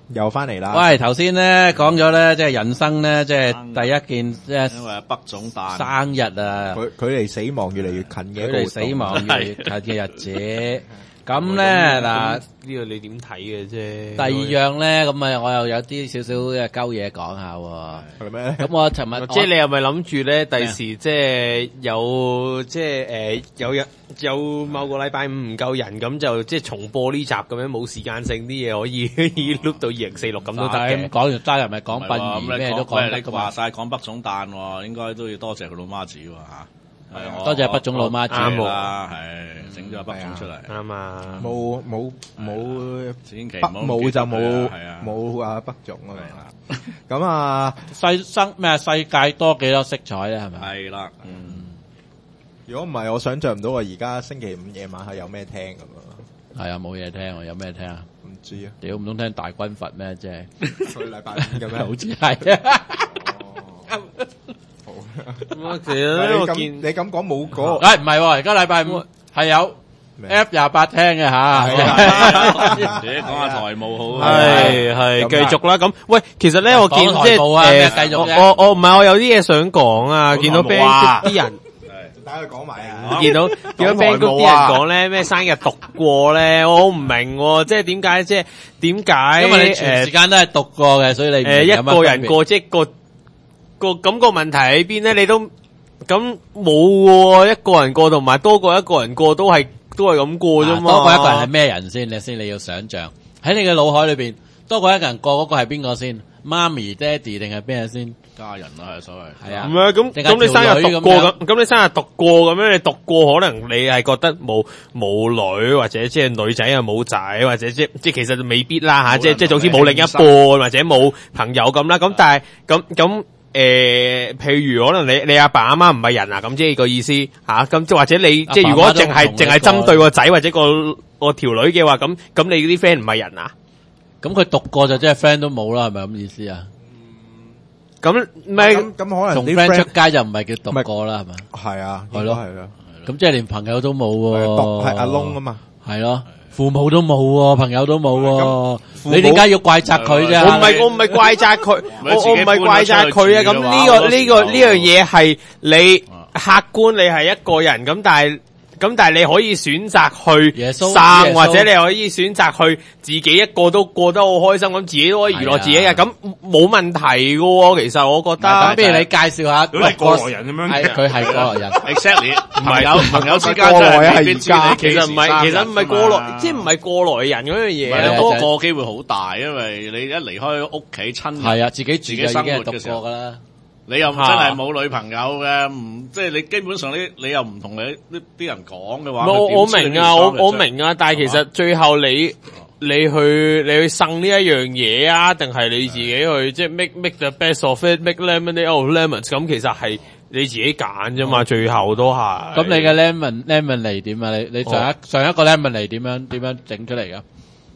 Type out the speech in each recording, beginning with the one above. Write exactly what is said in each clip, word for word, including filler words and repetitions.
又翻嚟啦。 喂，頭先咧講咗咧，即係人生咧，即係第一件即係因為北總誕生日啊， 佢距離死亡越嚟越近嘅一個活動， 距離死亡越嚟越近嘅日子。咁咧嗱， 呢個你點睇嘅啫？ 第二樣咧，咁啊，我又有啲少少嘅鳩嘢講下喎。 係咩？ 咁我尋日即係你係咪諗住咧？第時即係有即係誒有日有某個禮拜五唔夠人，咁就即係重播呢集咁樣，冇時間性啲嘢可以可以碌到二零四六咁都得嘅。 講完齋又咪講殯儀咩都講得你噶嘛。 話晒講北總誕喎，應該都要多謝佢老媽子喎嚇。係多謝北總老媽子啱啦，係整咗個北總出嚟。 啱啊！ 冇冇冇千祈北冇就冇係啊， 冇啊北總啊。咁啊， 世生咩啊？世界多幾多色彩咧？係咪？ 係啦，嗯。 如果唔係，我想象唔到我而家星期五夜晚係有咩聽咁啊。 係啊，冇嘢聽喎，有咩聽啊？ 唔知啊， 屌唔通聽大軍閥咩？即係佢禮拜五咁樣， 好似係啊。 咁其實咧，我見你咁講冇嗰個， 誒唔係喎，而家禮拜五係有 F 廿八聽嘅吓。 自己講下台務好。 係係繼續啦。咁喂，其實咧我見即係誒， 繼續啫我我唔係我有啲嘢想講啊。見到 band 啲人。 等佢講埋啊！ 見到見到 band 啲人講咧咩生日讀過咧，我好唔明喎，即係點解即係點解？ 因為你全時間都係讀過嘅，所以你誒一個人過即係個個咁個問題喺邊咧？你都咁冇喎，一個人過同埋多過一個人過都係都係咁過啫嘛。 多過一個人係咩人先？你先你要想像喺你嘅腦海裏邊，多過一個人過嗰個係邊個先？媽咪、爹哋定係咩先？ 家人啦，係所謂。 係啊， 唔係咁咁你生日讀過咁，咁你生日讀過咁樣，你讀過可能你係覺得冇冇女或者即係女仔又冇仔，或者即即其實未必啦吓，即即總之冇另一半或者冇朋友咁啦。咁但係咁咁誒，譬如可能你你阿爸阿媽唔係人啊，咁即係個意思吓。咁即或者你即係如果淨係淨係針對個仔或者個個條女嘅話，咁咁你啲 friend 唔係人啊？ 咁佢讀過就即係 friend 都冇啦，係咪咁意思啊？ 咁咪咁咁可能同啲 friend 出 friend 街就唔係叫讀過啦，係咪？ 係啊， 係咯係咯， 咁即係連朋友都冇喎， 讀係阿窿啊嘛， 係咯，父母都冇喎，朋友都冇喎， 父母你點解要怪責佢啫？ 我唔係我唔係怪責佢，我我唔係怪責佢啊！咁呢個呢個呢樣嘢係你客觀，你係一個人咁，但係。咁但係你可以選擇去生，或者你可以選擇去自己一個都過得好開心，咁自己都可以娛樂自己嘅，咁冇問題嘅喎。其實我覺得， 咁不如你介紹下， 如果係過來人咁樣， 係佢係過來人 ，exactly，唔係有朋友之間過來係真係未必知你其實唔係，其實唔係過來，即係唔係過來人嗰樣嘢。 多個機會好大，因為你一離開屋企親人， 係啊，自己自己生活嘅時候噶啦。 你又真係冇女朋友嘅，唔即係你基本上你你又唔同你呢啲人講嘅話， 我我明啊，我我明啊，但係其實最後你你去你去生呢一樣嘢啊，定係你自己去即係 make make the best of it，make lemonade out of lemons，咁其實係你自己揀啫嘛，最後都係。 咁你嘅 lemon lemonade 點啊？你你上一上一個 lemonade 點樣點樣整出嚟噶？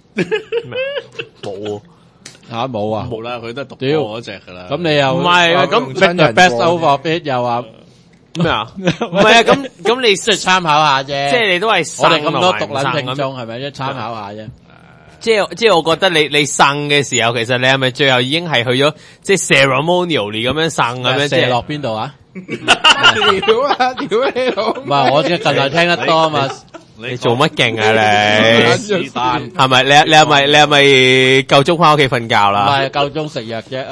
冇。 吓冇啊！ 冇啦，佢都係讀過嗰隻噶啦。 咁你又唔係啊？咁 make the best over it 又話咩啊？唔係啊？咁咁你即係參考下啫。 即係你都係我哋咁多獨撚聽眾係咪？即係參考下啫。 即係即係，我覺得你你生嘅時候，其實你係咪最後已經係去咗即係 ceremonially 咁樣生咁樣？ 射落邊度啊？ 屌啊！屌你老！ 唔係我即係近來聽得多啊嘛。 你做乜勁啊你？係咪你你係咪你係咪夠鐘翻屋企瞓覺啦？ 唔係夠鐘食藥啫。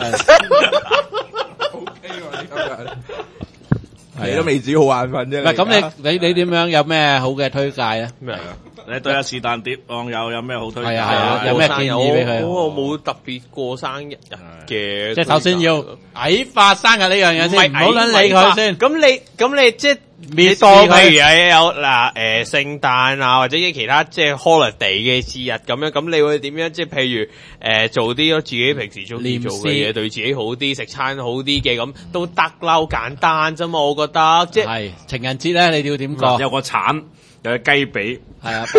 O K 喎，你今日你都未止好眼瞓啫。 唔係咁，你你你點樣有咩好嘅推介啊？ 咩啊？ 你對阿是但碟網友有咩好推介？ 係啊係啊，有咩建議俾佢？ 我冇特別過生日嘅。 即係首先要矮化生日呢樣嘢先，唔好撚理佢先。 咁你咁你即係。你當譬如有嗱誒聖誕啊，或者啲其他即係 holiday 嘅節日咁樣，咁你會點樣？即係譬如誒做啲自己平時中意做嘅嘢，對自己好啲，食餐好啲嘅咁都得啦，好簡單啫嘛，我覺得。即係情人節咧，你要點過？ 有個橙，有個雞髀， 係啊。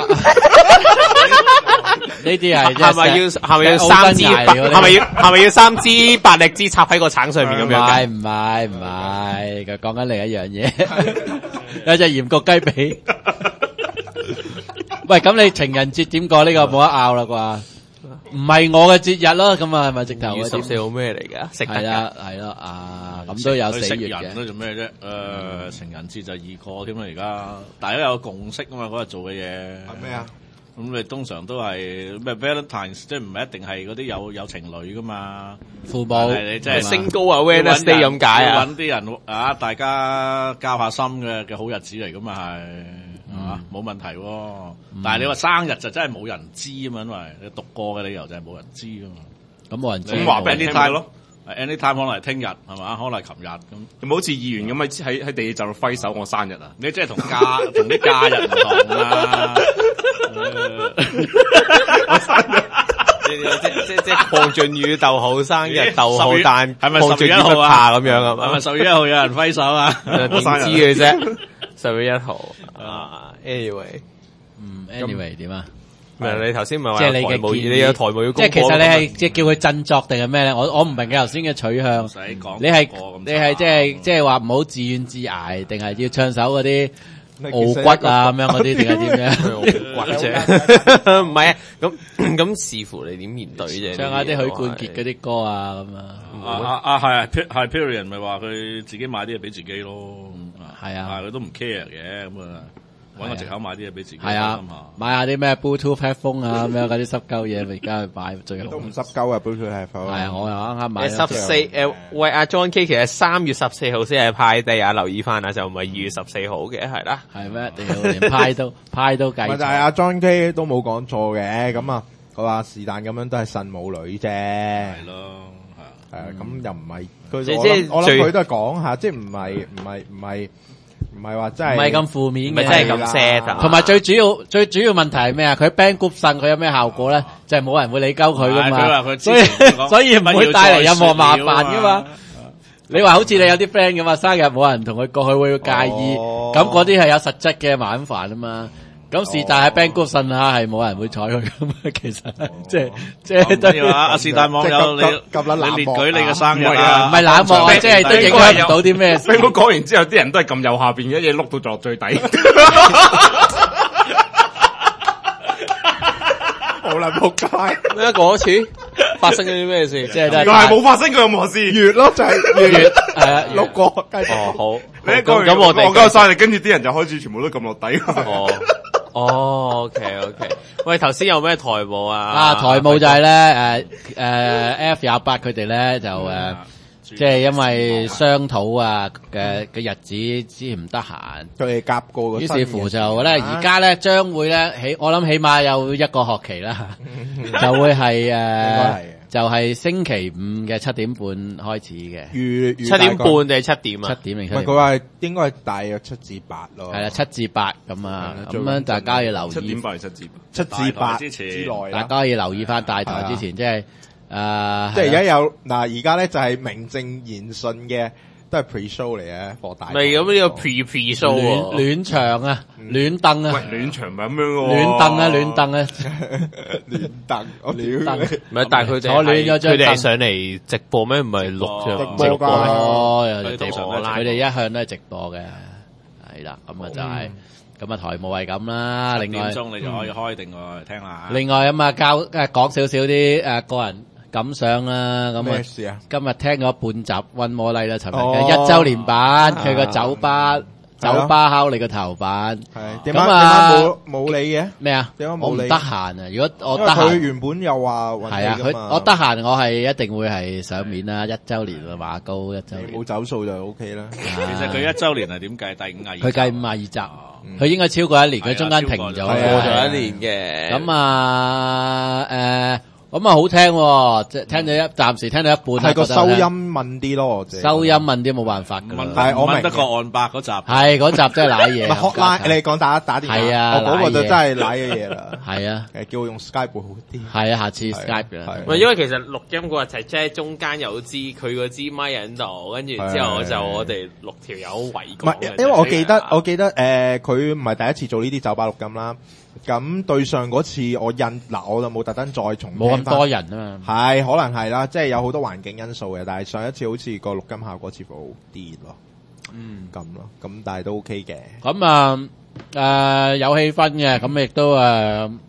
呢啲係係咪要係咪要三支？係咪要係咪要三支百力滋插喺個橙上面咁樣？ 唔係唔係唔係，佢講緊另一樣嘢。有隻鹽焗雞髀。喂，咁你情人節點過呢個冇得拗啦啩？ 唔係我嘅節日咯，咁啊係咪直頭二月十四號咩嚟㗎？食係啦係啦啊，咁都有四月嘅。 人都做咩啫？誒，情人節就易過添啦，而家大家有共識啊嘛，嗰日做嘅嘢係咩啊？ 咁你通常都係咩 Valentine's， 即係唔係一定係嗰啲有有情侶噶嘛？ 父母係你即係升高啊 Wednesday 咁解啊？ 揾啲人啊，大家交下心嘅嘅好日子嚟噶嘛係，係嘛冇問題喎。但係你話生日就真係冇人知啊嘛，因為你讀過嘅理由就係冇人知啊嘛。 咁冇人知咁話俾你聽咯。anytime 可能係聽日係嘛，可能係琴日咁。 有冇好似議員咁喺喺喺地鐵站度揮手我生日啊？ 你即係同假同啲假日唔同啦。 我生日。 即即即鄺俊宇逗號生日逗號誕， 係咪十月一號啊？ 咁樣啊？ 係咪十月一號有人揮手啊？ 點知嘅啫？十月一號啊 ，anyway， 嗯 ，anyway 點啊？ 唔係你頭先唔係話即係你嘅台務， 建議你有台務要即係其實你係即係叫佢振作定係咩咧？我我唔明佢頭先嘅取向。 唔使講， 你係你係即係即係話唔好自怨自艾，定係要唱首嗰啲傲骨啊咁樣嗰啲，定係點樣？ 或者唔係啊？咁咁視乎你點面對啫。 唱下啲許冠傑嗰啲歌啊咁啊。 啊啊啊係係 Hyperion 咪話佢自己買啲嘢俾自己咯。 係啊， 佢都唔 care 嘅咁啊。搵個藉口買啲嘢俾自己， 係啊，買下啲咩 Bluetooth headphone 啊咁樣嗰啲濕鳩嘢，咪而家去買最好。 都唔濕鳩啊 Bluetooth headphone。係啊，我又啱啱買。 十四誒，喂阿 John K， 其實三月十四號先係派地啊，留意翻啊，就唔係二月十四號嘅，係啦。 係咩？屌，連派都派都計。 但係阿 John K 都冇講錯嘅，咁啊，佢話是但咁樣都係信母女啫。 係咯， 係啊，咁又唔係佢即係我諗佢都係講下，即係唔係唔係唔係。唔係話真係唔係咁負面嘅， 唔係真係咁 sad。 同埋最主要最主要問題係咩啊？佢 band group 信佢有咩效果咧？就係冇人會理鳩佢噶嘛。所以所以唔會帶嚟任何麻煩噶嘛。你話好似你有啲 friend 咁嘛，生日冇人同佢過去會介意，咁嗰啲係有實質嘅麻煩啊嘛。咁是但喺 band group 信下係冇人會睬佢噶嘛。其實即係即係都要啊！阿是但網友你你列舉你嘅生日啊， 唔係冷漠啊，即係都影響唔到啲咩。 你冇講完之後，啲人都係咁右下邊嘅嘢碌到落最底。 好啦，仆街！ 咩嗰次發生咗啲咩事？ 即係都係係冇發生過任何事， 月咯就係月係啊， 碌過。 哦好， 你一講咁我哋我交晒，跟住啲人就開始全部都撳落底。 哦。哦 ，OK OK， 喂，頭先有咩台務啊？ 啊，台務就係咧，誒誒 F 廿八佢哋咧就誒，即係因為商討啊嘅嘅日子之前唔得閒， 佢哋夾過， 於是乎就咧而家咧將會咧起，我諗起碼有一個學期啦，就會係誒。就係星期五嘅七點半開始嘅， 預七點半定係七點啊？ 七點定七點？ 唔係佢話應該係大約七至八咯。 係啦，七至八咁啊，咁樣大家要留意。 七點八至七至七至八之前之內， 大家要留意翻大台之前，即係誒， 即係而家有嗱，而家咧就係名正言順嘅。都係 pre show 嚟嘅，課大。 咪咁呢個 pre pre show 喎，暖場啊，暖凳啊， 喂，暖場咪咁樣喎。 暖凳啊，暖凳啊， 暖凳，我屌。 唔係，但係佢哋坐暖咗張凳， 佢哋係上嚟直播咩？唔係錄啫， 直播哦， 直播佢哋一向都係直播嘅，係啦，咁啊就係，咁啊台務係咁啦。另外， 點鐘你就可以開定我嚟聽下。 另外咁啊，教誒講少少啲誒個人感想啦，咁啊，今日聽咗半集 One More Night 啦，尋日嘅一周年版，佢個酒吧酒吧敲你個頭版， 係咁啊冇冇你嘅咩啊？ 點解我唔得閒啊！如果我得閒， 佢原本又話係啊，佢我得閒，我係一定會係上面啦，一周年啊，馬高一周年， 冇走數就 O K 啦。 其實佢一周年係點計？第五廿二， 佢計五廿二集，佢應該超過一年，佢中間停咗，過咗一年嘅。 咁啊，誒。咁啊好聽，即係聽到一暫時聽到一半， 係個收音問啲咯， 收音問啲冇辦法噶， 但係我明得個案八嗰集， 係嗰集真係瀨嘢。 唔係 hotline，你講打打電話， 係啊， 我嗰個就真係瀨嘅嘢啦。 係啊， 誒叫我用 Skype 會好啲。 係啊，下次 Skype 嘅。 唔係因為其實錄音嗰日就即係中間有支佢個支咪喺度，跟住之後就我哋六條友圍。唔係， 因為我記得我記得誒，佢唔係第一次做呢啲酒吧錄音啦。咁對上嗰次我印嗱，我就冇特登再重冇咁多人啊嘛， 係可能係啦，即係有好多環境因素嘅。但係上一次好似個錄音效果似乎好啲咯，嗯咁咯，咁但係都 OK 嘅。 咁啊誒有氣氛嘅，咁亦都誒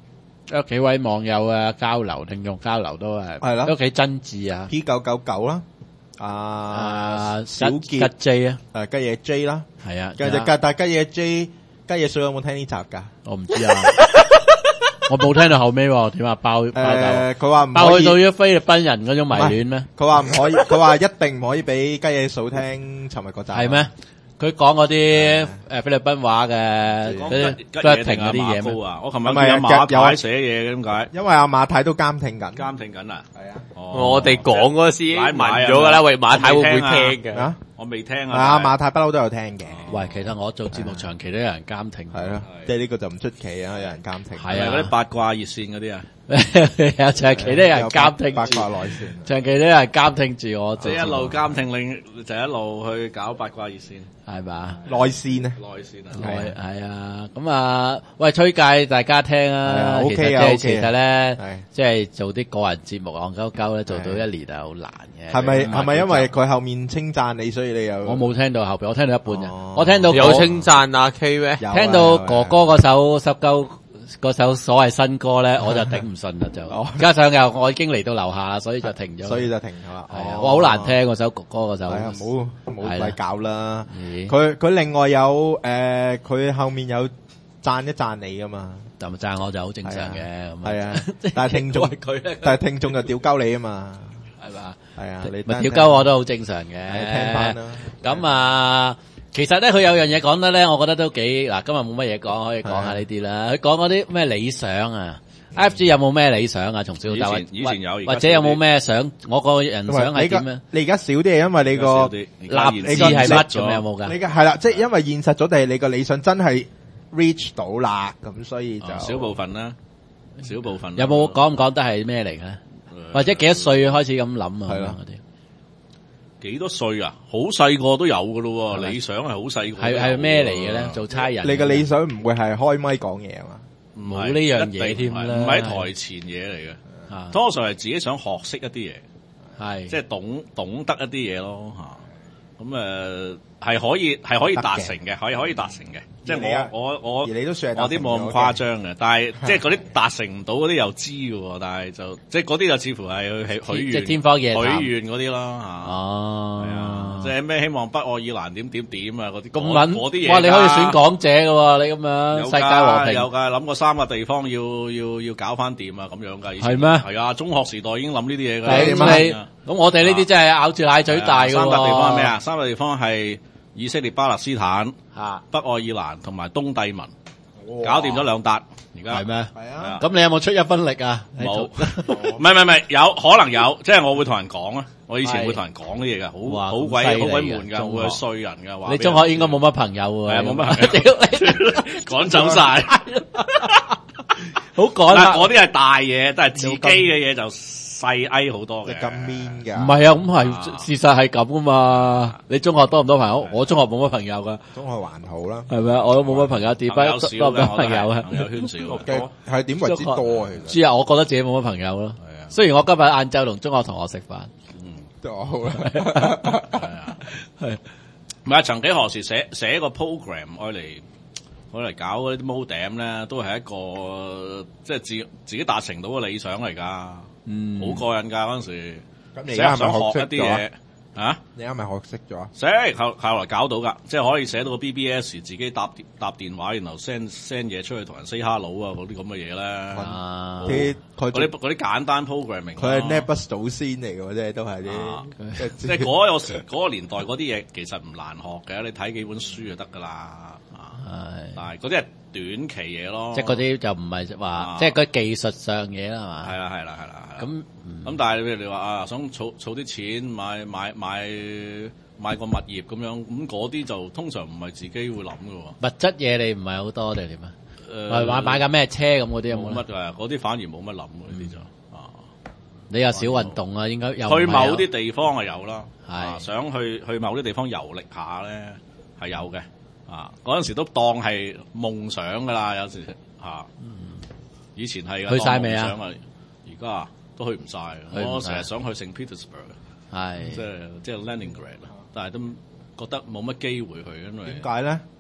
有幾位網友啊交流，聽眾交流都係係啦都幾真摯啊。 P 九九九啦，啊啊， 小吉傑 J 啊， 誒雞嘢 J 啦， 係啊， 跟住但但雞嘢 J 雞嘢水有冇聽呢集㗎？ 我唔知啊，我冇聽到後尾喎，點啊爆爆誒，佢話唔爆去可以到咗菲律賓人嗰種迷戀咩？ 佢話唔可以，佢話一定唔可以俾雞嘢數聽尋日嗰集。 係咩？佢講嗰啲誒菲律賓話嘅嗰啲吉 flirting 嘢嗰啲嘢咩？ 咩？啊！我琴日唔係啊見阿馬有啊太寫嘢嘅，點解？ 因為阿馬太都監聽緊。 監聽緊啊！ 係啊， 哦我哋講嗰時已經聞咗噶啦，喂馬太會唔會聽嘅？ 啊， 我未聽阿啊！ 馬太不嬲都有聽嘅。 喂，其實我做節目長期都有人監聽， 係咯，即係呢個就唔出奇啊！有人監聽。 係啊係嗰啲八卦熱線嗰啲啊， 有長期都有人監聽八住， 卦內線。 長期都有人監聽住我做節目， 即係一路監聽令，就一路去搞八卦熱線係嘛？ 內線啊， 內線啊。 係係啊，咁啊，喂，推介大家聽係啊啊， ，OK 其實啊，OK 啊即係其實咧係， 即係做啲個人節目戇鳩鳩咧，做到一年係好難嘅。 係咪咁啊係咪因為佢後面稱讚你，所以你又我冇聽到後邊，我聽到一半啫哦。 我聽到有哥稱讚阿 K 咩？ 有啊聽到哥哥嗰首濕鳩嗰首所謂新歌咧，我就頂唔順啦就哦。 加上又我已經嚟到樓下啦，所以就停咗。 所以就停咗啦。 係啊， 哦我好難聽嗰首哥哥嗰首。 係啊，冇冇係啦鬼搞啦。 咦佢佢另外有誒，佢後面有讚一讚你噶嘛。 就咪讚我就好正常嘅。咁係啊，但係聽眾係佢咧， 但係聽眾就屌鳩你啊嘛。 係嘛？ 係啊，你咪屌鳩我都好正常嘅。 聽翻啦。 咁啊，其實咧佢有樣嘢講得咧，我覺得都幾嗱，今日冇乜嘢講，可以講下呢啲啦。佢講嗰啲咩理想啊 ，F G 有冇咩理想啊？從小到大， 以前以前有而家或者有冇咩想？我個人想係點咧？ 你而家少啲係因為你個立志係乜咁樣有冇㗎？ 你嘅係啦，即係因為現實咗，定係你個理想真係 reach 到啦，咁所以就少部分啦，少部分啦。 有冇講唔講得係咩嚟嘅？或者幾多歲開始咁諗啊？ 係咯嗰啲幾多歲啊？好細個都有噶咯係咪喎，理想係好細個。 係係咩嚟嘅咧？做差人。 你嘅理想唔會係開咪講嘢啊嘛？ 唔冇呢樣嘢添啦唔係喺台前嘢嚟嘅， 啊多數係自己想學識一啲嘢， 係即係懂懂得一啲嘢咯嚇。咁誒係可以係可以達成嘅，可以可以達成嘅。即係而你啊我我我而你都算係達我成咗啲冇咁誇張嘅，但係即係嗰啲達成唔到嗰啲又知嘅喎，但係就即係嗰啲就似乎係許許願即係天方夜譚許願嗰啲啦嚇。 哦， 係啊，即係咩希望北愛爾蘭點點點啊嗰啲咁穩嗰啲嘢㗎。 哇！你可以選港姐嘅喎，你咁樣有世界和平有㗎，諗過三個地方要要要搞翻掂啊咁樣㗎。以前係咩係啊，中學時代已經諗呢啲嘢㗎啦。 頂你咁我哋呢啲真係咬住奶嘴大嘅喎。 三個地方係咩啊？三個地方係以色列、巴勒斯坦、 嚇北愛爾蘭同埋東帝汶，搞掂咗兩笪。而家係咩？ 係啊， 咁你有冇出一分力啊？ 冇，唔係唔係唔係，有可能有，即係我會同人講啊。我以前會同人講啲嘢㗎， 哇好好鬼咁犀利好鬼嘅悶㗎， 中學會去衰人㗎。話你俾人中學應該冇乜朋友喎。 係啊，冇乜朋友， 屌你趕走晒。 好趕啊！ 嗱，嗰啲係大嘢，但係自己嘅嘢就細翳好多嘅。 你咁 mean 㗎？ 唔係啊，咁係事實係咁噶嘛。你中學多唔多朋友？我中學冇乜朋友噶， 中學還好啦。 係咪啊？我都冇乜朋友，點解朋友少多唔多嘅，我都朋友啊？ 係朋友圈少嘅。 嘅係點為之多啊？其實知啊，我覺得自己冇乜朋友咯。 係啊雖然我今日晏晝同中學同學食飯， 都好啦。 係啊， 係唔係曾幾何時寫寫個 program 愛嚟愛嚟搞嗰啲 modem 咧，都係一個即係自自己達成到嘅理想嚟㗎。 嗯， 好過癮㗎嗰陣時。 咁你而家係咪想學學識咗一啲嘢啊？ 啊？ 你啱咪學識咗啊？ 寫後後來搞到㗎，即係可以寫到個 B B S，自己搭搭電話，然後 send send 嘢出去同人 say hello 啊，嗰啲咁嘅嘢咧。 啊， 啲佢嗰啲嗰啲簡單 programming 咯。 佢係 Nebus 祖先嚟嘅喎，即係都係啲啊即係即係嗰個時嗰個年代嗰啲嘢其實唔難學嘅，你睇幾本書就得㗎啦。啊， 係但係嗰啲係短期嘢咯。 即係嗰啲就唔係話啊， 即係嗰技術上嘢啦，係嘛？ 係啦係啦係啦係啦。 咁咁但係譬如你話啊，想儲儲啲錢買買買買個物業咁樣，咁嗰啲就通常唔係自己會諗嘅喎。 物質嘢你唔係好多定係點啊？ 誒買買架咩車咁嗰啲有冇咧？ 冇乜㗎，嗰啲反而冇乜諗喎，呢啲就啊。 你又少運動啊？應該有去某啲地方係有啦， 係啊想去去某啲地方遊歷下咧係有嘅，啊嗰陣時都當係夢想㗎啦，有時嚇。以前係去晒未啊當夢想啊？而家啊都去唔晒。 去唔晒我成日想去聖 Petersburg， 係即係即係 Leningrad 啦，但係都覺得冇乜機會去，因為點解咧？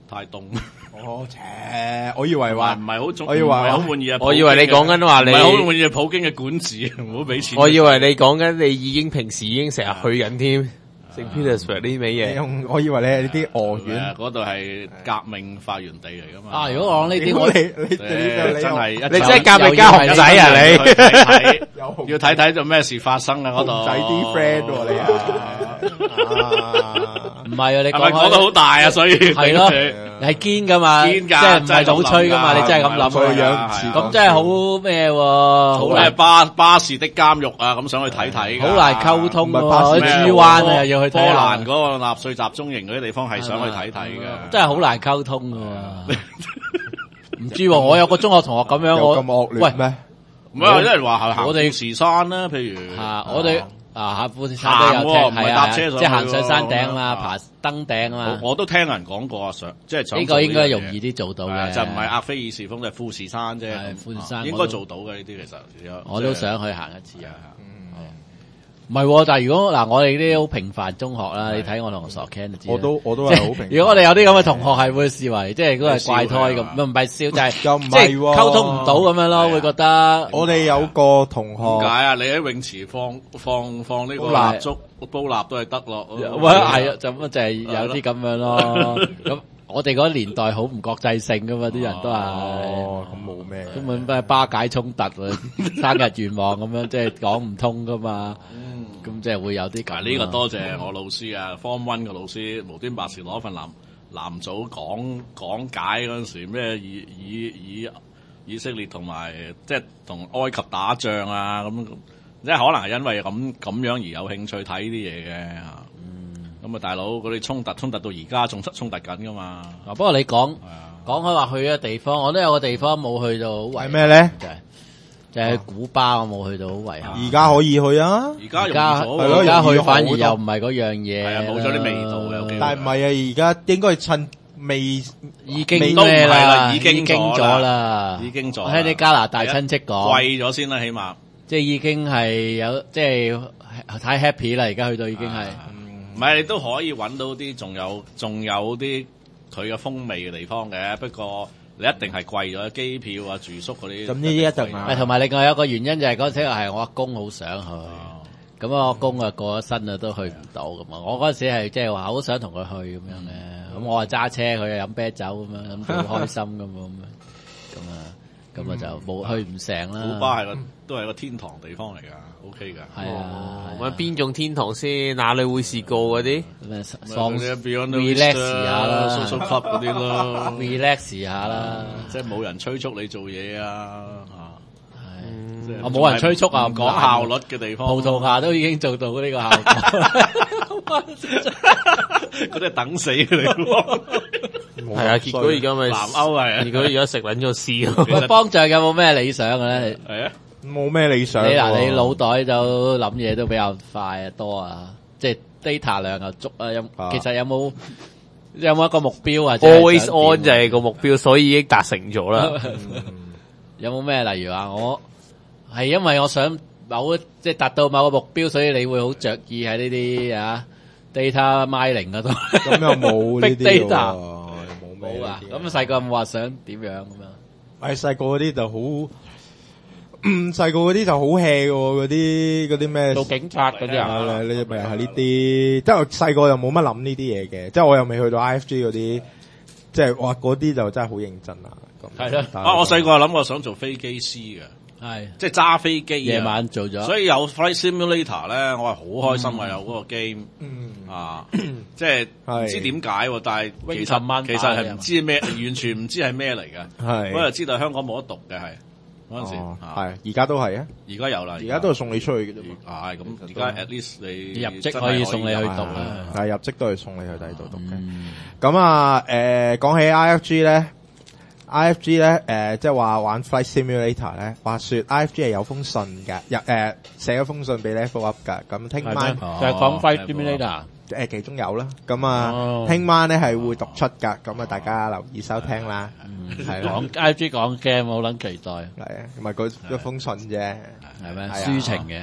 太凍。 哦，切！我以為話唔係好中， 我以為唔係好滿意啊。 我以為你講緊話你唔係好滿意普京嘅管治，唔好俾錢。 我以為你講緊你已經平時已經成日去緊添。聖 Petersburg 呢味嘢， 用我以為你係呢啲鵝丸， 嗰度係革命發源地嚟噶嘛。 啊，如果講呢啲，我你你你真係你真係革命家熊仔啊你！ 要睇睇做咩事發生啊嗰度。 仔啲 friend 喎你啊！ 唔係啊，你係咪講得好大啊？所以係咯，係堅噶嘛， 堅㗎即係唔係倒吹噶嘛？你真係咁諗佢樣啊？咁真係好咩喎？好咩巴巴士的監獄啊？咁想去睇睇。 好難溝通唔係巴士喎，啲豬灣啊又要去波睇蘭嗰個納粹集中營嗰啲地方係想去睇睇嘅。 真係好難溝通噶喎。唔知喎，我有個中學同學咁樣，我咁惡劣咩？ 唔係有啲人話係行我哋富士山啦，譬如啊，我哋啊下富士山都有聽， 行喎唔係係啊， 搭車上去即係行上山頂喎嘛，爬登頂啊嘛。 我都聽人講過啊，上即係呢個應該容易啲做到嘅， 就唔係阿菲爾士峰，就係富士山啫。 係富士山應該做到嘅呢啲其實。 我都想去行一次啊。唔係喎，但係如果嗱，我哋啲好平凡中學啦，你睇我同傻 Ken 就知。 我都我都係好平凡。 如果我哋有啲咁嘅同學係會視為即係都係怪胎咁，唔係笑就係又唔即係係溝通唔到咁樣咯，會覺得。 我哋有個同學點解啊？你喺泳池放放放呢個蠟燭煲蠟都係得咯。 喂，係啊，就咁就係有啲咁樣咯。咁我哋嗰個年代好唔國際性噶嘛，啲人都係。 哦，咁冇咩。 根本都係巴解衝突啊，生日願望咁樣，即係講唔通噶嘛。咁即係會有啲咁。 呢個多謝我老師啊，Form One 嘅老師無端白事攞份藍藍組講講解嗰陣時，咩以以以以色列同埋即係同埃及打仗啊咁，即係可能係因為咁咁樣而有興趣睇啲嘢嘅嚇。咁啊，大佬嗰啲衝突衝突到而家仲衝突緊噶嘛？ 啊，不過你講講開話去嘅地方，我都有個地方冇去到好遺憾。 係咩咧？ 就係就係古巴，我冇去到好遺憾。 而家可以去啊！ 而家而家容易咗， 係咯而家去容易咗反而好多又唔係嗰樣嘢， 係啊，冇咗啲味道嘅有機會。 但係唔係啊？而家應該係趁未已經都唔係咩啦， 啦已經咗咗啦， 已經咗我聽啲加拿大親戚講， 貴咗先啦，起碼即係已經係有即係太 happy 啦，而家去到已經係。 唔係你都可以揾到啲仲有仲有啲佢嘅風味嘅地方嘅，不過你一定係貴咗機票啊、住宿嗰啲。 咁呢啲一定啊誒，同埋另外有個原因就係嗰陣時係我阿公好想去，咁我阿公啊過咗身啊都去唔到咁啊。我嗰陣時係即係話好想同佢去咁樣嘅，咁我啊揸車，佢啊飲啤酒咁樣，咁都好開心咁樣，咁啊咁啊就冇去唔成啦。 古巴係個都係個天堂地方嚟㗎，OK 㗎。 係啊， 咁邊種天堂先？哪裏會試過嗰啲？ 咩放啲 Beyond relax 下啦 ，social club 嗰啲咯 relax 下啦， 即係冇人催促你做嘢啊，係， 我冇人催促啊， 唔講效率嘅地方， 葡萄牙都已經做到呢個效果， 嗰啲係等死你喎。 係啊，結果而家咪南歐係啊， 結果而家食撚咗屎其實喂，邦爵有冇咩理想嘅咧？ 係啊， 冇咩理想喎。 你嗱，你腦袋就諗嘢都比較快啊，多啊，即係 data 量又足啊。有啊其實有冇有冇一個目標啊？即係 ，always 想 on 點就係個目標，所以已經達成咗啦。 有冇咩？例如話我係因為我想某即係達到某個目標，所以你會好着意喺呢啲啊 data mining 嗰度。 咁又冇呢 Big 啲 data 喎，冇咩冇啊！ 呢啲咁細個有冇話想點樣咁樣？ 誒細個嗰啲就好，嗯細個嗰啲就好 hea 嘅喎，嗰啲嗰啲咩做警察嗰啲啊？ 啊，你咪係呢啲，即係細個又冇乜諗呢啲嘢嘅，即係我又未去到 I F G 嗰啲，即係哇嗰啲就真係好認真啊！咁係咯但啊我細個諗過想做飛機師嘅， 係即係揸飛機啊夜晚做咗， 所以有 Flight Simulator 咧，我係好開心啊！有嗰個 game 嗯啊，即係唔係知點解喎，但係其 Wing Command 實其實係唔知咩，完全唔知係咩嚟嘅。 係我就知道香港冇得讀嘅係嗰陣時， 哦啊係而家都係啊， 而家有啦， 而家都係送你出去嘅啫嘛。 係咁，而家 at least 你入職可以送你去讀啊。 啊！ 係入職都係送你去第二度讀嘅。 嗯咁啊，誒講起 I F G 咧 ，I F G 咧，誒即係話玩 Flight Simulator 咧，話說 I F G 係有封信嘅，入誒寫咗封信俾 Level Up 㗎。咁聽晚就係講 Flight Simulator。 誒其中有啦，咁啊哦聽晚咧係會讀出㗎，咁啊大家留意收聽啦，係啦， 講 I G 講 game 好撚期待， 係啊，唔係嗰嗰封信啫， 係咩？ 係啊抒情嘅，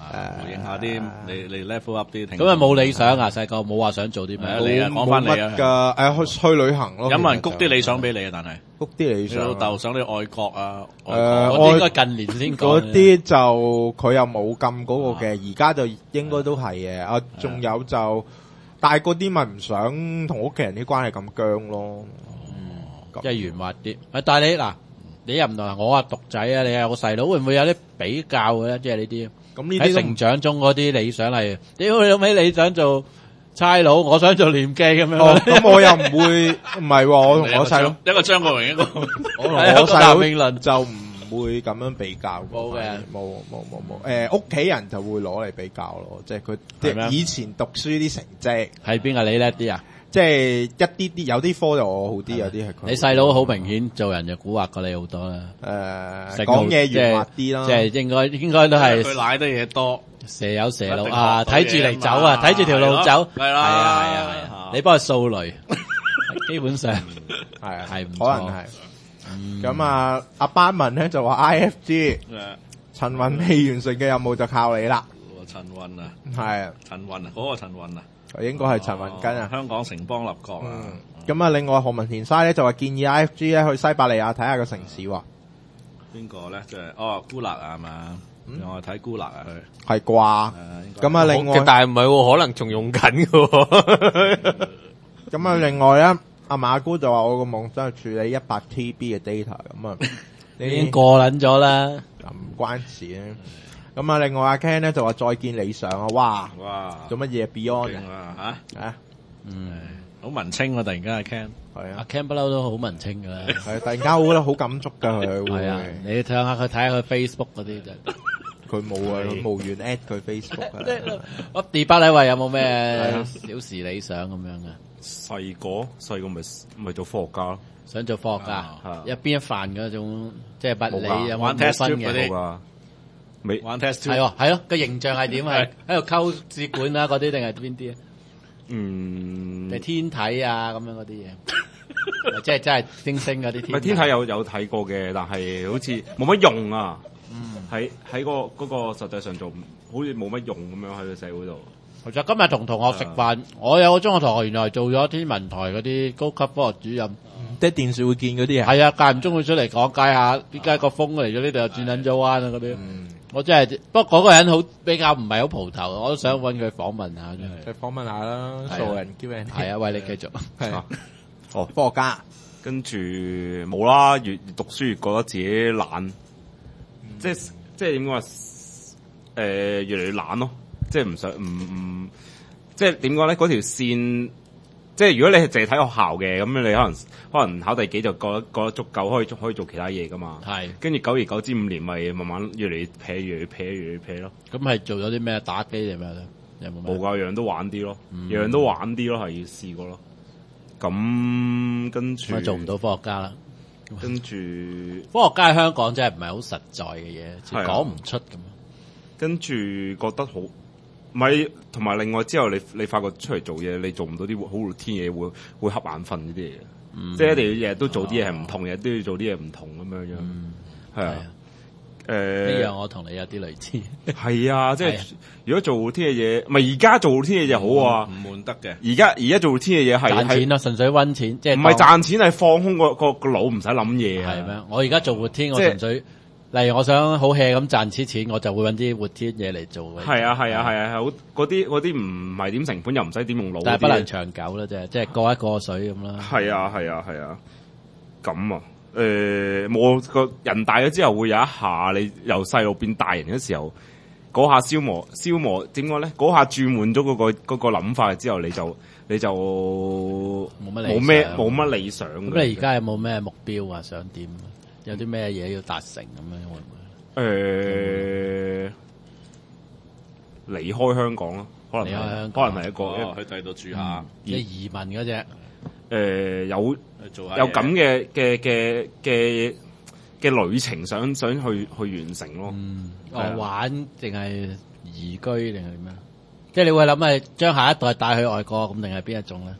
回應下啲你你 level up 啲。 咁啊冇理想啊，細個冇話想做啲咩？ 你啊講翻你啊， 噶誒去去旅行咯。 有冇人谷啲理想俾你啊？但係谷啲理你想。 老豆想你愛國啊？ 誒， 嗰啲應該近年先講。 嗰啲就佢又冇咁嗰個嘅，而家就應該都係嘅。啊，仲有就，但係嗰啲咪唔想同屋企人啲關係咁僵咯。 即係圓滑啲。但係你嗱，你又唔同我啊獨仔啊，你有個細佬，會唔會有啲比較嘅咧？即係呢啲。 咁呢啲喺成長中嗰啲理想係，屌你老尾你想做差佬，我想做廉記咁樣。 咁我又唔會，唔係喎，我同我細佬一個張國榮一個， 我同我細佬就唔會咁樣比較。 冇嘅， 冇冇冇冇。誒，屋企人就會攞嚟比較咯，即係佢即係以前讀書啲成績。 係邊個你叻啲啊？ 即係一啲啲，有啲科就我好啲，有啲係佢。 你細佬好明顯做人就蠱惑過你好多啦。 誒，講嘢圓滑啲啦。 即係應該應該都係。 佢舐得嘢多。 蛇有蛇路啊，睇住嚟走啊，睇住條路走。 係啦， 係啊係啊係啊，你幫佢掃雷，基本上係啊係唔錯。 可能係。咁啊，阿班文咧就話 I F G 陳雲未完成嘅任務就靠你啦。 陳雲啊， 係啊， 陳雲啊，嗰個陳雲啊。 應該係陳雲根啊， 香港城邦立國啊。 咁啊，另外何文田沙咧就話建議 I F G 咧去西伯利亞睇下個城市喎。 邊個咧？即係哦，孤勒啊嘛，我睇孤勒啊佢。 係啩？咁啊，另外但係唔係，可能仲用緊嘅。 咁啊，另外咧，阿馬姑就話我個夢想係處理一百 T B 嘅 data，咁啊， 你已經過撚咗啦， 唔關事咧。咁啊，另外阿 Ken 咧就話再見理想啊，哇哇， 做乜嘢 Beyond 啊吓啊， 嗯，好文青啊！突然間阿 Ken 係啊， 阿 Ken 不嬲都好文青噶啦， 係突然間好咧好感觸噶佢， 係啊，你睇下佢睇下佢 Facebook 嗰啲就， 佢冇啊，佢無緣 at 佢 Facebook 啊。 我第八呢位有冇咩小時理想咁樣啊？ 細個細個咪咪做科學家咯， 想做科學家，一邊一範嗰種即係物理有冇玩分 test 嘅？ 嗰啲噶，未玩 test 係喎，係咯，個形象係點？係喺度溝試管啊嗰啲定係邊啲啊？ 嗯， 定係天體啊咁樣嗰啲嘢，即係真係星星嗰啲天。 咪天體有有睇過嘅，但係好似冇乜用啊。喺喺個嗰個實際上做，好似冇乜用咁樣喺個社會度。 其實今日同同學食飯，我有個中學同學原來做咗天文台嗰啲高級科學主任， 即係電視會見嗰啲啊。 係啊，間唔中會出嚟講解下，點解個風嚟咗呢度又轉緊咗彎啊嗰啲。我真係，不過嗰個人好比較唔係好蒲頭，我都想揾佢訪問下。真係， 再訪問下啦，素人叫人。 係啊，喂，你繼續。 係哦，科學家， 跟住冇啦，越讀書越覺得自己懶，即係即係點講啊？誒，越嚟越懶咯，即係唔想唔唔，即係點講咧？嗰條線，即係如果你係淨係睇學校嘅，咁你可能可能考第幾就覺得覺得足夠，可以可以做其他嘢噶嘛。係，跟住久而久之五年，咪慢慢越嚟越撇，越嚟越撇，越嚟越撇咯。 咁係做咗啲咩？打機定咩咧？有冇？ 冇㗎，樣樣都玩啲咯，樣樣都玩啲咯，係要試過咯。咁跟住， 我做唔到科學家啦。 跟住， 科學家喺香港真係唔係好實在嘅嘢，講唔出咁。跟住覺得好，唔係同埋另外之後你，你你發覺出嚟做嘢，你做唔到啲好 routine 嘢，會會瞌眼瞓呢啲嘢。嗯、即係一定要日日都做啲嘢係唔同，日日都要做啲嘢唔同咁樣樣。係啊，誒， 呢樣我同你有啲類似。 係啊，即係如果做 routine 嘅嘢，唔係而家做 routine 嘅嘢好啊， 唔悶得嘅。 而家而家做 routine 嘅嘢係賺錢咯，純粹溫錢，即係唔係賺錢，係放空個個個腦，唔使諗嘢。 係咩？我而家做 routine，我純粹。例如我想好 hea 咁賺錢錢，我就會揾啲活貼嘢嚟做嘅。 係啊係啊係啊係，好嗰啲嗰啲唔係點成本又唔使點用腦， 但係不能長久啦，即係即係過一過水咁啦。係啊係啊係啊，咁啊誒，冇個人大咗之後會有一下，你由細路變大人嘅時候，嗰下消磨消磨點講咧？嗰下轉換咗嗰個嗰個諗法之後，你就你就冇乜冇咩冇乜理想。 咁你而家有冇咩目標啊？想點？有啲咩嘢要達成咁樣會唔會？ 誒，離開香港咯，可能離開香港可能係一個、 哦、去第二度住下， 即係移民嗰隻。 誒，有做下有咁嘅嘅嘅嘅嘅旅程，想想去去完成咯。 嗯，我玩定係移居定係點樣？即係你會諗係將下一代帶去外國咁，定係邊一種咧？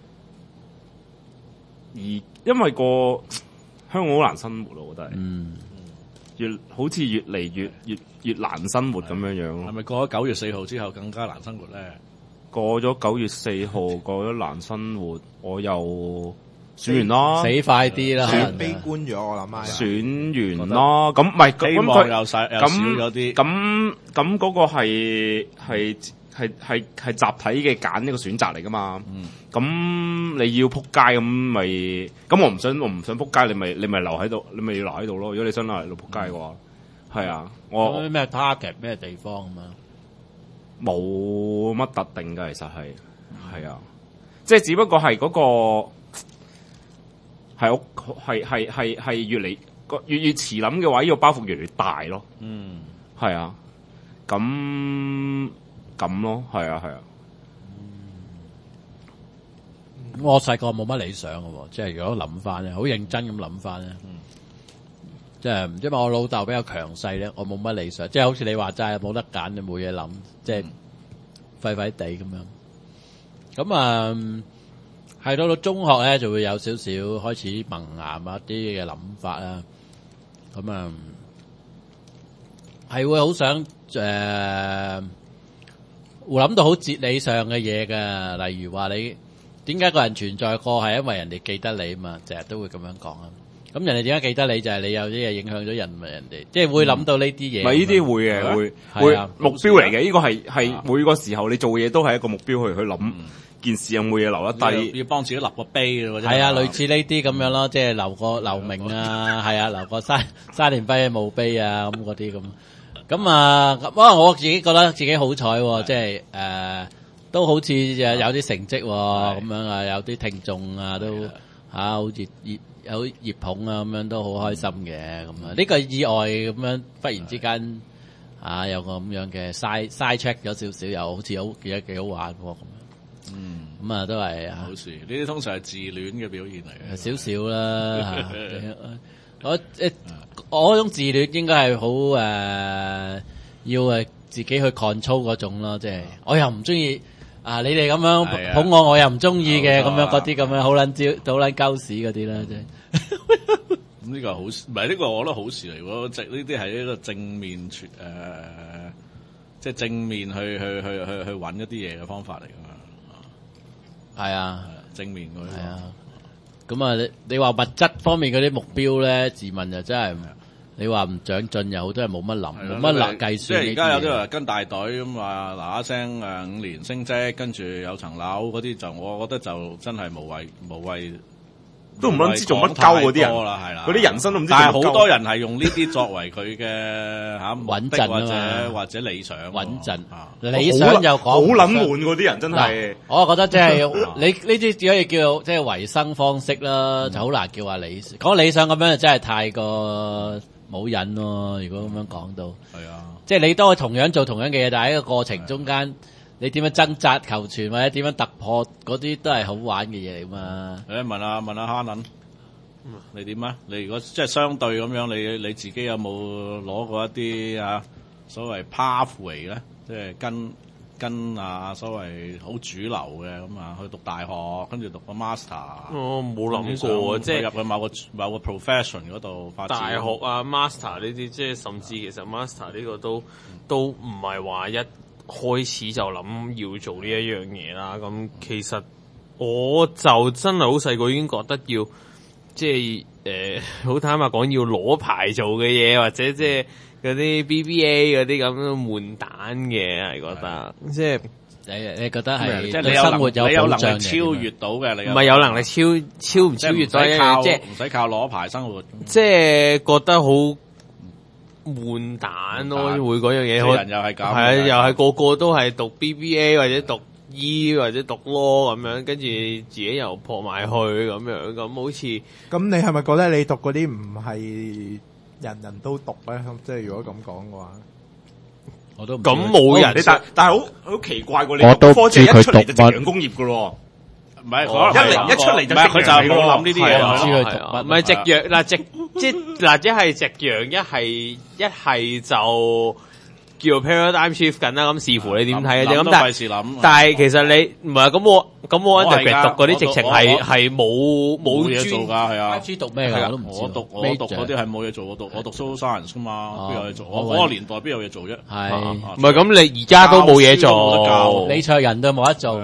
而因為個香港好難生活咯，我覺得係。 嗯， 越好似越嚟越越越難生活咁樣樣咯。 係咪過咗九月四號之後更加難生活咧？ 過咗九月四號，過咗難生活，我又選完啦， 死快啲啦， 選悲觀咗我諗下。 選完啦，咁唔係咁佢又細又少咗啲， 咁咁嗰個係係係係係集體嘅揀一個選擇嚟噶嘛？咁、嗯、你要撲街咁咪咁我唔想我唔想撲街，你咪你咪留喺度，你咪要留喺度咯。如果你想留喺度撲街嘅話，係、嗯、啊，我咩 target 咩地方咁啊？ 冇乜特定㗎，其實係係啊，即係只不過係嗰、嗰個。係屋係係係係越嚟個越越遲諗嘅話，呢、這個包袱越嚟越大咯。嗯，係啊，咁咁咯，係啊係啊。 嗯、我細個冇乜理想嘅喎，即係如果諗翻咧，好認真咁諗翻咧，即係唔知因為我老豆比較強勢咧，我冇乜理想，即係好似你話齋冇得揀，你冇嘢諗，即係廢廢地咁樣。咁啊。嗯係到到中學咧，就會有少少開始萌芽一啲嘅諗法啦。咁啊，係會好想誒，會諗到好哲理上嘅嘢噶。例如話你點解個人存在過，係因為人哋記得你嘛，成日都會咁樣講啊。咁人哋點解記得你，就係你有啲嘢影響咗人，咪人哋即係會諗到呢啲嘢。 咪呢啲會嘅，會會目標嚟嘅。呢個係係每個時候你做嘢都係一個目標去去諗。件事有冇嘢留得低？ 要幫自己立個碑嘅， 係啊，類似呢啲咁樣咯，即係留個留名啊，係啊，留個沙沙田碑墓碑啊，咁嗰啲咁。咁啊，不過我自己覺得自己好彩，即係誒，都好似有啲成績咁樣啊，有啲聽眾啊，都吓好似熱有熱捧啊，咁樣都好開心嘅。咁啊，呢個意外咁樣，忽然之間啊，有個咁樣嘅 side side check 咗少少，又好似好幾幾好玩咁。嗯，咁啊都係好事，呢啲通常係自戀嘅表現嚟嘅， 少少啦。我誒，我嗰種自戀應該係好誒，要誒自己去 control 嗰種咯，即係我又唔中意啊，你哋咁樣捧我，我又唔中意嘅，咁樣嗰啲咁樣好撚招，好撚鳩屎嗰啲啦，即係。 咁呢個好事，唔係呢個我覺得好事嚟喎，即係呢啲係一個正面誒，即係正面去去去去去揾一啲嘢嘅方法嚟㗎嘛。 係啊， 正面嗰啲。係啊， 咁啊，你你話物質方面嗰啲目標咧，自問就真係，你話唔長進又好，都係冇乜諗，冇乜諗計算。 即係而家有啲話跟大隊咁話嗱一聲誒五年升職，跟住有層樓嗰啲，就我覺得就真係無謂無謂。 都唔諗知做乜鳩嗰啲人啦，係啦， 嗰啲人生都唔知。 但係好多人係用呢啲作為佢嘅吓穩陣或者或者理想穩陣啊，理想又講好撚悶嗰啲人真係。 我覺得即係你呢啲只可以叫即係維生方式啦，就好難叫話理想。講理想咁樣就真係太過冇癮咯。如果咁樣講到，係啊，即係你都係同樣做同樣嘅嘢，但係喺個過程中間。你點樣掙扎求存或者點樣突破嗰啲都係好玩嘅嘢嚟嘛？ 誒，問下問下哈倫，你點啊？你如果即係相對咁樣，你你自己有冇攞過一啲啊所謂 pathway 咧？即係跟跟啊所謂好主流嘅咁啊，去讀大學，跟住讀個 master。 我冇諗過，即係入去某個某個 profession 嗰度發展。 大學啊 master 呢啲，即係甚至其實 master 呢個都都唔係話一開始就諗要做呢一樣嘢啦，咁其實我就真係好細個已經覺得要即係誒，好、呃、坦白講要攞牌做嘅嘢，或者即係嗰啲 B B A 嗰啲咁樣悶蛋嘅，係覺得即係你你覺得係即係你生活有有能力超越到嘅，你唔係有能力超超唔超越到嘅，即係唔使靠攞牌生活， 即係覺得好。換蛋咯，會嗰樣嘢， 人又係咁， 係啊，又係個個都係讀 B B A 或者讀醫或者讀 law 咁樣，跟住自己又撲埋去咁樣，咁好似咁你係咪覺得你讀嗰啲唔係人人都讀咧？即係如果咁講嘅話， 我都咁冇人， 但但係好好奇怪喎！你我都科技一出嚟就夕陽工業噶咯。 唔係， 一嚟一出嚟就佢就冇諗呢啲嘢， 知佢讀乜？ 唔係夕陽嗱夕即嗱，一係夕陽，一係一係就叫做 paradigm shift 緊啦，咁視乎你點睇嘅啫。咁但係係但係其實你唔係咁我咁我 undergrad 讀嗰啲直情係我係冇冇嘢做㗎，係啊。 I G 讀咩㗎？我都唔知。 我讀我讀嗰啲係冇嘢做，我讀我讀 social science 㗎嘛，邊有嘢做？我嗰個年代邊有嘢做啫？ 係唔係咁？你而家都冇嘢做， 李卓人都冇得做。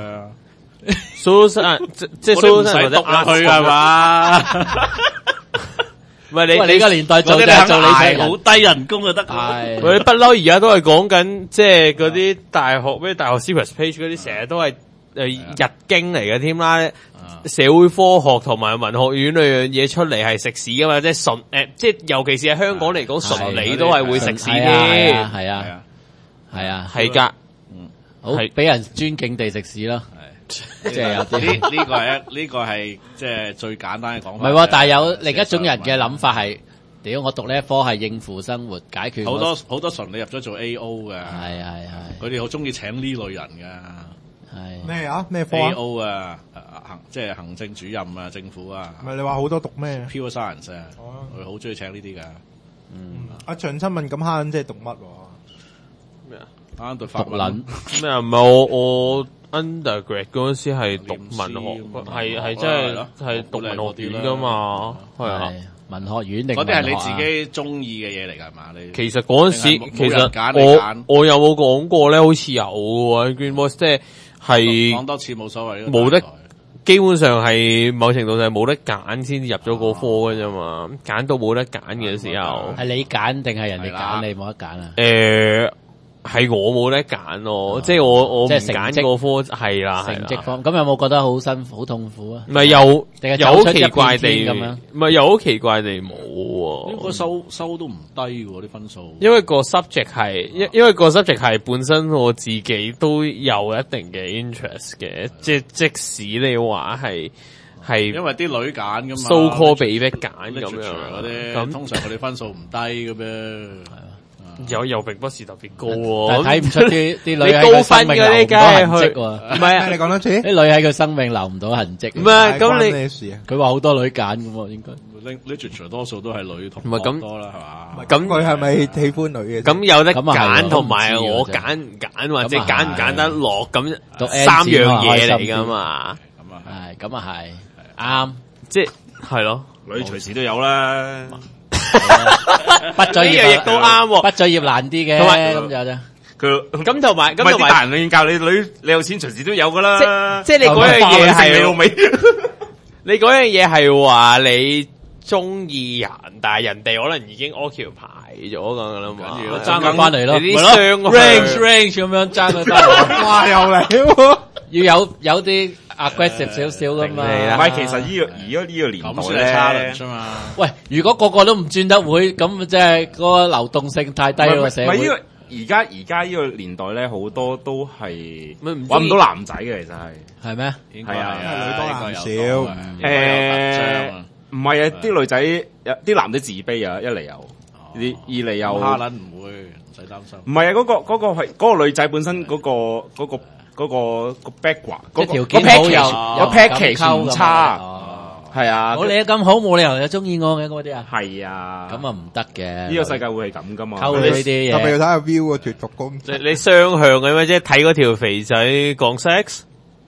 social science 即即 social science 或者讀入去係嘛？ 唔係你你個年代做就係做李卓人， 好低人工就得。 係佢不嬲而家都係講緊，即係嗰啲大學咩大學 secret page 嗰啲，成日都係誒日經嚟嘅添啦。社會科學同埋文學院兩樣嘢出嚟係食屎噶嘛，即係純誒，即係尤其是喺香港嚟講，純理都係會食屎添。 係啊係啊係啊係㗎， 好俾人尊敬地食屎咯。即係有啲呢呢個係一呢個係即係最簡單嘅講法。 唔係喎，但係有另一種人嘅諗法係，屌我讀呢一科係應付生活解決。 好多好多純你入咗做 A O 嘅， 係係係， 佢哋好中意請呢類人㗎。 係咩啊？咩科 A 啊？ O 啊，行即係行政主任啊，政府啊。 唔係你話好多讀咩 pure science 啊，佢好中意請呢啲㗎。 嗯， 阿長親問咁蝦撚即係讀乜喎？ 咩啊？ 啱讀法讀撚咩啊？唔係我我 undergrad 嗰陣時係讀文學，係係真係係讀文學院㗎嘛，係啊。 文學院定嗰啲係你自己中意嘅嘢嚟㗎係嘛？你其實嗰陣時其實我我有冇講過咧？好似有喎，Green Voice 即係係講多次冇所謂， 冇得。基本上係某程度上冇得揀先至入咗個科嘅啫嘛，揀到冇得揀嘅時候， 係你揀定係人哋揀你冇得揀啊？ 誒，係我冇得揀咯，即係我我唔揀個科係啦， 成績方咁有冇覺得好辛苦、好痛苦啊？ 唔係又定係有好奇怪地咁樣？ 唔係又好奇怪地冇喎， 應該收收都唔低喎啲分數。 因為個 subject 係因因為個 subject 係本身我自己都有一定嘅 interest 嘅，即即使你話係係因為啲女揀㗎嘛 ，so call 被逼揀咁樣嗰啲，咁通常佢哋分數唔低嘅咩？ 又又並不是特別高喎， 但係睇唔出啲啲女喺高佢生分嗰啲命留唔到痕跡喎。 唔係啊， 你講多次。 啲女喺佢生命留唔到痕跡。 唔係咁關你咩事啊？ 佢話好多女揀咁喎，應該。 呢呢全場多數都係女同唔係咁多啦，係嘛？ 咁佢係咪喜歡女嘅？ 咁有得咁啊係揀，同埋我唔知喎我揀唔揀，或者咁啊揀唔揀得落，咁讀 N 三樣嘢開心嚟噶嘛， 咁啊係咁啊係啱。 即係係咯， 女隨時都有啦。 畢咗業呢樣亦都啱喎畢咗業難啲嘅， 同埋咁就啫。 佢咁同埋咁啲咁同埋大人永遠教你女，你有錢隨時都有噶啦。 即即係你嗰樣嘢係係你老味。 你嗰樣嘢係話你中意人，但係人哋可能已經 occupy 咗咁噶啦嘛， 緊要爭佢翻嚟咯， 你啲咪咯雙 range range 咁樣爭佢翻嚟， 哇又嚟喎！ 要有有啲 aggressive 少少噶嘛。 定你啦唔係，其實呢個而家呢個年咁算係代 challenge 咧， 啫嘛。 喂，如果個個都唔轉得會，咁即係個流動性太低唔係唔咯，社會。 係呢個而家而家呢個年代咧，好多都係咪唔知揾唔到男仔嘅，其實係。 係咩？ 應該係啊女多男少誒誒，唔係啊，啲女仔有啲男仔自卑啊，一嚟又，二二嚟又蝦撚唔會，唔使擔心。 唔係啊，嗰個嗰個係嗰個女仔本身嗰個嗰個嗰個個 background 即係嗰個條件好有個有 package 唔差， 哦係啊， 我你咁好，冇理由又中意我嘅嗰啲啊。 係啊， 咁啊唔得嘅。 呢個世界會係咁噶嘛？ 溝呢啲嘢， 特別要睇下 view 個脫毒公， 你你雙向嘅咩？即係睇嗰條肥仔講 sex，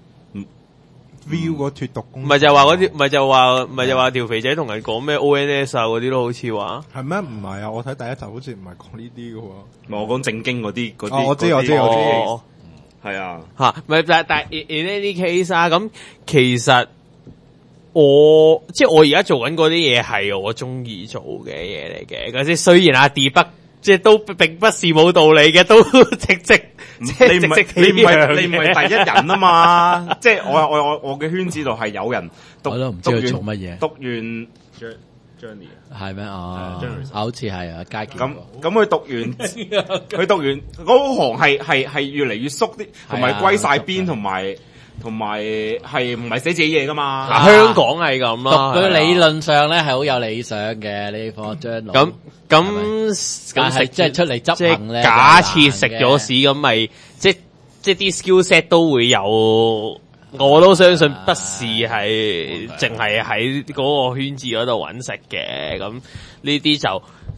view 個脫毒公， 唔係就話嗰啲，唔係就話，唔係就話條肥仔同人講咩 O N S 啊嗰啲咯，好似話。 係咩？唔係啊！我睇第一集好似唔係講呢啲嘅喎。 唔係我講正經嗰啲嗰哦啲， 我知我知嗰啲我知哦係啊， 吓，唔係但但 in in any case 啊，咁其實我即係我而家做緊嗰啲嘢係我中意做嘅嘢嚟嘅，嗰啲雖然阿 D 北即係都並不是冇道理嘅，都直直即係你唔係直直你唔係你唔係第一人啊嘛，即係我我我我嘅圈子度係有人讀我都唔知讀完佢做乜嘢。 讀完 Journey 係咩？哦， 係啊好似係啊，街咁咁佢讀完佢讀完嗰行係係係越嚟越縮啲，同埋歸晒邊，同埋同埋係唔係寫自己嘢噶嘛？ 嗱香港係咁讀啦， 佢理論上咧係好有理想嘅呢科將來。 咁咁但係咁食即係出嚟執即行咧係假設食咗屎咁咪即即啲 skill set 都會有。我都相信不是係淨係喺嗰個圈子嗰度揾食嘅，咁呢啲就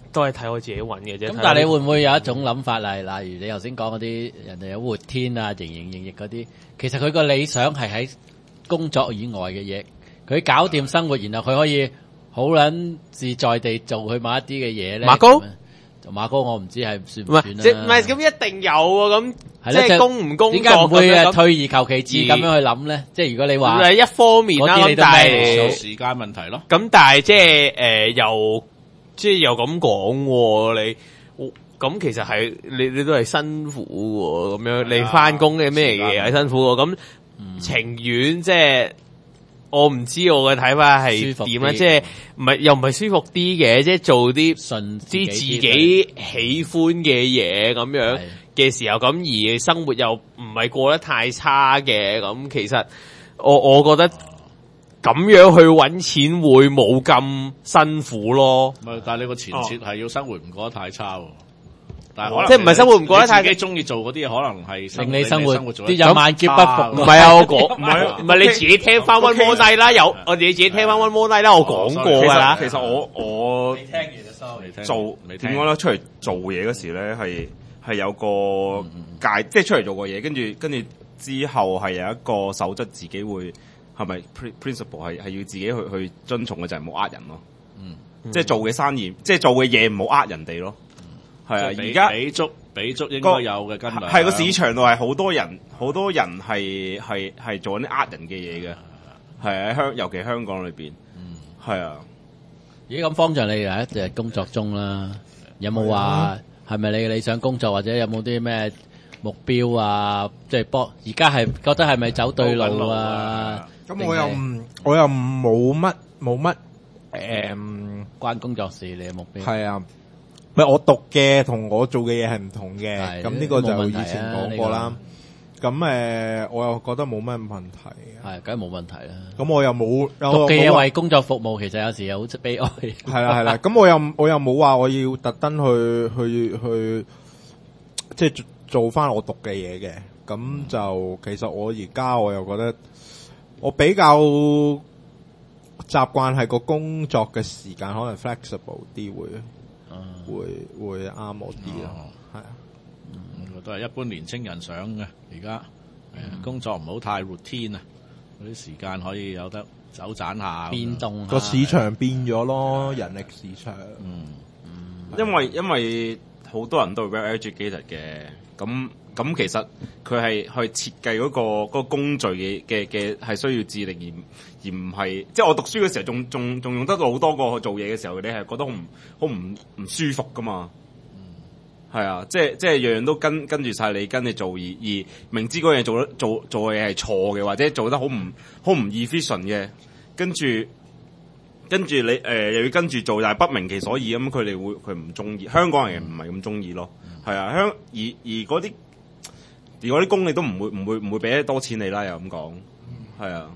都係睇我自己揾嘅啫。 咁但係你會唔會有一種諗法例，例如你頭先講嗰啲人哋有活天啊、營營役役嗰啲，其實佢個理想係喺工作以外嘅嘢，佢搞掂生活，然後佢可以好撚自在地做佢某一啲嘅嘢咧。 馬高， 馬高我唔知係算唔唔係算啦。 即唔係咁一定有啊？咁即係工唔工作點解唔會咁樣誒退而求其次咁樣去諗咧？即係如果你話係一方面啦， 嗰啲你都咁但係 manage 到時間問題咯。 咁但係即係誒又即係又咁講喎，你咁其實係你你都係辛苦喎，咁樣你翻工嘅咩嘢係辛苦喎，咁情願即係。我唔知我嘅睇法係點啦，即係唔係又唔係舒服啲嘅，即係做啲順啲自己喜歡嘅嘢咁樣嘅時候，咁而生活又唔係過得太差嘅，咁其實我我覺得咁樣去揾錢會冇咁辛苦咯。 唔係，但係你個前設係要生活唔過得太差喎。但係可能即係唔係生活唔過得太， 自己中意做嗰啲嘢，可能係令你生活做啲有萬劫不復。 唔係啊，我講唔係唔係你自己聽翻 One More Night 啦，有我哋自己聽翻 One More Night 啦，我講過㗎啦。 其實我我未聽完就收，未聽做未聽點講咧？出嚟做嘢嗰時咧，係係有個界，即係出嚟做過嘢，跟住跟住之後係有一個守則，自己會係咪 principle 係係要自己去去遵從嘅，就係唔好呃人咯。嗯，即係做嘅生意，即係做嘅嘢唔好呃人哋咯。係啊，而家俾足俾足應該有嘅斤兩， 係個市場度係好多人，好多人係係係做緊啲呃人嘅嘢嘅，係喺香，尤其香港裏邊，係啊。 咦，咁方丈你又一直工作中啦，有冇話係咪你嘅理想工作，或者有冇啲咩目標啊？即係幫而家係覺得係咪走對路啊？ 咁我又唔，我又冇乜冇乜誒關工作事你嘅目標係啊。唔係我讀嘅同我做嘅嘢係唔同嘅， 係咁呢個就以冇問題啊前講過啦。咁誒，我又覺得冇乜問題嘅。 係，梗係冇問題啦。 咁我又冇讀嘅嘢為工作服務，其實有時又好悲哀。 係啦係啦，咁我又我又冇話我要特登去去去，即係做做翻我讀嘅嘢嘅。咁就其實我而家我又覺得我比較習慣係個工作嘅時間可能 flexible 啲會。會會啱我啲咯，係啊， 嗯，都係一般年青人想嘅。而家工作唔好太 routine 啊，嗰啲時間可以有得走盞下， 變動個市場變咗咯，人力市場。 嗯嗯，因為因為好多人都係 well educated 嘅，咁咁其實佢係去設計嗰個嗰個工序嘅嘅嘅係需要智力，而而唔係即係我讀書嘅時候仲仲仲用得到好多個做嘢嘅時候，你係覺得好唔好唔唔舒服噶嘛？係啊，即係即係樣樣都跟跟住晒你跟你做，而而明知嗰樣嘢做得做做嘅嘢係錯嘅，或者做得好唔好唔 efficient 嘅，跟住跟住你誒、呃、又要跟住做，但係不明其所以咁，佢哋會佢唔中意，香港人唔係咁中意咯。係啊，香而而嗰啲而嗰啲工你都唔會唔會唔會俾得多錢你啦，又咁講，係啊。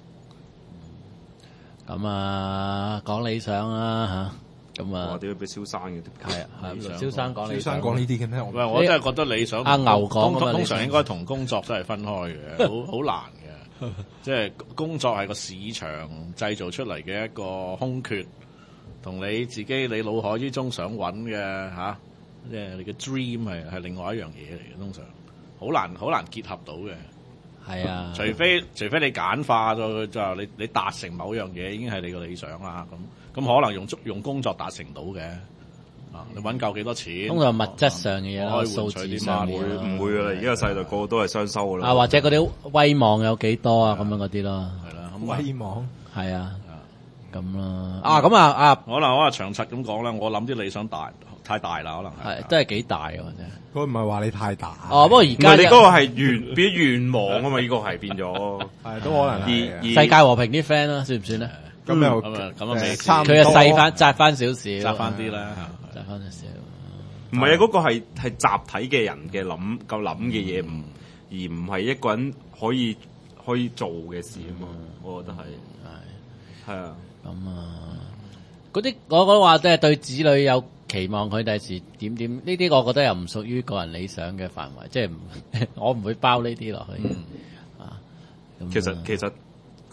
咁啊，講理想啦吓，咁啊， 我哋要俾蕭生嘅， 係啊，係蕭生講理想， 蕭生講呢啲嘅咩？ 喂，我真係覺得理想阿牛講通通常應該同工作真係分開嘅，好好難嘅。即係工作係個市場製造出嚟嘅一個空缺，同你自己你腦海之中想揾嘅吓，即係你嘅 dream 係係另外一樣嘢嚟嘅，通常好難好難結合到嘅。 係啊， 除非除非你簡化咗，就你你達成某樣嘢已經係你個理想啦。咁咁可能用用工作達成到嘅。啊，你揾夠幾多錢？ 通常物質上嘅嘢啦， 可以數換取啲字上乜嘅唔會唔會噶啦，而家個世代個個都係雙收噶啦。 啊，或者嗰啲威望有幾多啊？咁樣嗰啲咯， 係啦，咁威望係啊，咁啦。啊，咁啊啊， 可能我話長策咁講啦，我諗啲理想大太大啦，可能係係都係幾大嘅，或者。 佢唔係話你太大。 哦，不過而唔家係你嗰個係願變願望啊嘛，呢個係變咗。 係都可能係而世界和平啲 friend 啦，算唔算咧？ 咁又咁啊咁啊未差唔多佢又細翻窄翻少少， 窄翻啲啦， 窄翻少少。 唔係啊，嗰個係係集體嘅人嘅諗夠諗嘅嘢，唔而唔係一個人可以可以做嘅事啊嘛。我覺得係係係啊。 咁啊，嗰啲我講話即係對子女有期望，佢第時點點呢啲，我覺得又唔屬於個人理想嘅範圍，即係唔我唔會包呢啲落去。啊， 其實其實個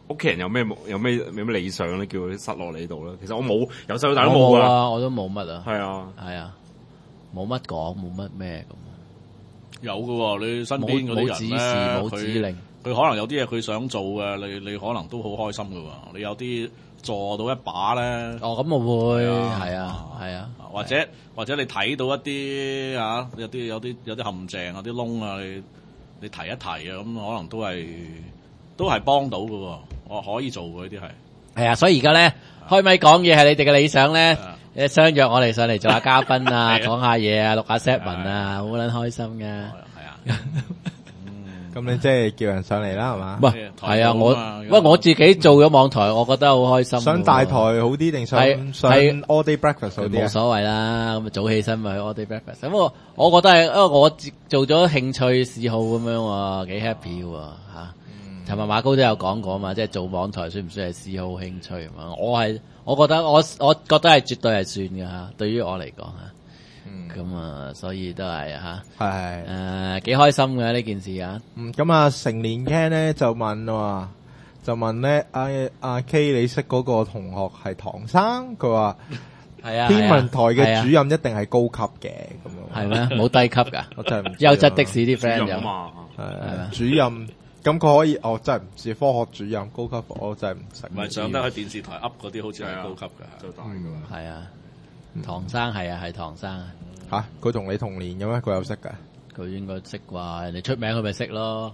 屋企人有咩有咩有咩理想咧，叫佢塞落你度咧？其實我冇，由細到大都冇啊，我都冇乜啊。 係啊， 係啊，冇乜講，冇乜咩咁。 有噶喎，你身邊嗰啲人咧， 冇指示冇指令， 佢可能有啲嘢佢想做嘅，你你可能都好開心噶喎。你有啲助到一把咧， 哦咁我會係啊係啊， 或者或者你睇到一啲啊有啲有啲有啲陷阱有啲窿啊，你你提一提啊，咁可能都係都係幫到噶喎。我可以做嘅呢啲係係啊，所以而家咧開咪講嘢係你哋嘅理想咧。誒，相約我哋上嚟做下嘉賓啊，講下嘢啊，錄下 set 文啊，好撚開心噶。係啊， 咁你即係叫人上嚟啦，係嘛？ 喂，係啊，我喂我自己做咗網台，我覺得好開心。 上大台好啲定上上 all day breakfast 好啲啊？ 冇所謂啦，咁早起身咪去 all day breakfast。咁我我覺得係，因為我做咗興趣嗜好咁樣喎，幾 happy 喎吓。尋日馬高都有講過嘛，即係做網台算唔算係嗜好興趣嘛？我係。我覺得我我覺得係絕對係算嘅吓，對於我嚟講吓，咁、嗯、啊，所以都係吓，係誒幾開心嘅呢件事啊。 嗯，咁啊，成年 Ken 咧就問啊，就問咧阿阿 K 你識嗰個同學係唐生，佢話係啊， 天文台嘅主任一定係高級嘅咁樣， 係咩？冇低級噶， 我真係唔優質的士啲 friend 有嘛， 係主任。咁佢可以，我真係唔知科學主任高級，我真係唔識。 唔係上得喺電視台噏嗰啲，好似係高級㗎， 就大㗎嘛。 係啊，唐生係啊，係唐生啊。 吓，佢同你同年嘅咩？佢有識㗎？ 佢應該識啩，人哋出名佢咪識咯。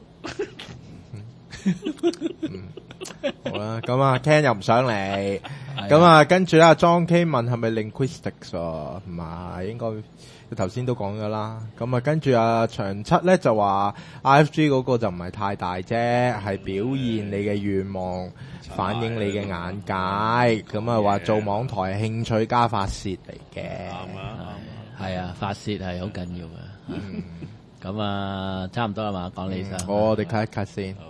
好啦，咁啊 Ken 又唔上嚟，咁啊跟住咧 John K 問係咪 linguistics 啊？唔係，應該。頭先都講咗啦，咁啊跟住啊長七咧就話 I F G 嗰個就唔係太大啫，係表現你嘅願望，反映你嘅眼界，咁啊話做網台係興趣加發泄嚟嘅， 係啊，發泄係好緊要嘅。咁啊差唔多啦嘛，講理想。 我哋 cut 一 cut 先。